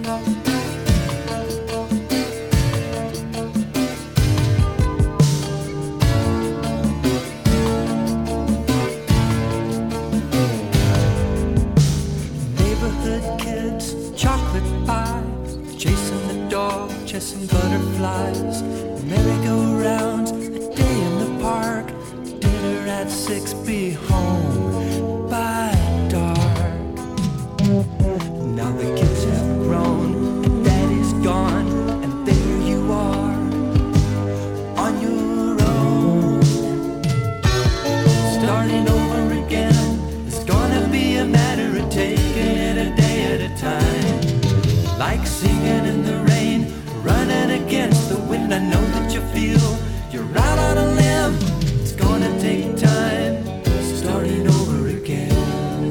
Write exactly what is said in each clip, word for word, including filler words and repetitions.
Chasing butterflies, merry-go-rounds, a day in the park, dinner at six, be home by dark. Now the kids have grown, and daddy's gone, and there you are, on your own. Starting over again, it's gonna be a matter of taking it a day at a time, like singing in the rain, running against the wind. I know that you feel you're out on a limb. It's gonna take time, starting over again.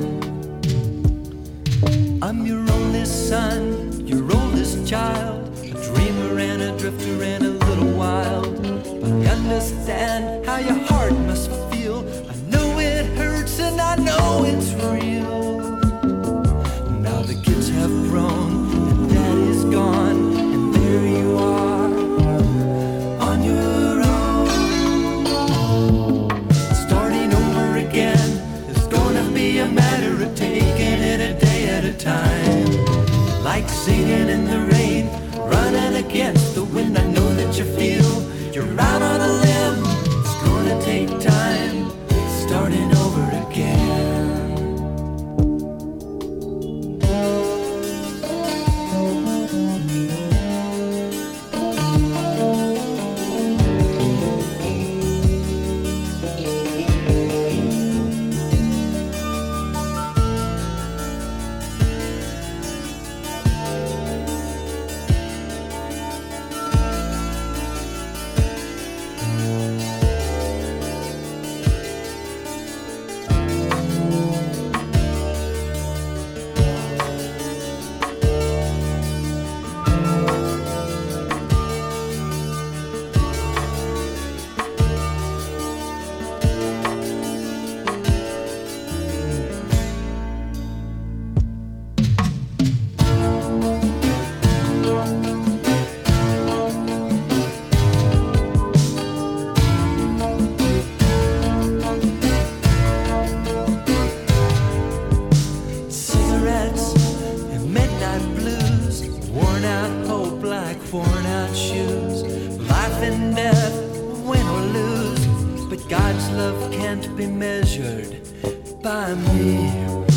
I'm your oldest son, your oldest child, a dreamer and a drifter and a little wild. But I understand how your heart must feel. I know it hurts and I know it's real. Now the kids have grown and daddy's gone, here you are, on your own. Starting over again, it's gonna be a matter of taking it a day at a time, like singing in the rain, running against the wind. I know that you feel you're out on a limb. It's gonna take time, starting over again. Worn out shoes, life and death, win or lose, but God's love can't be measured by me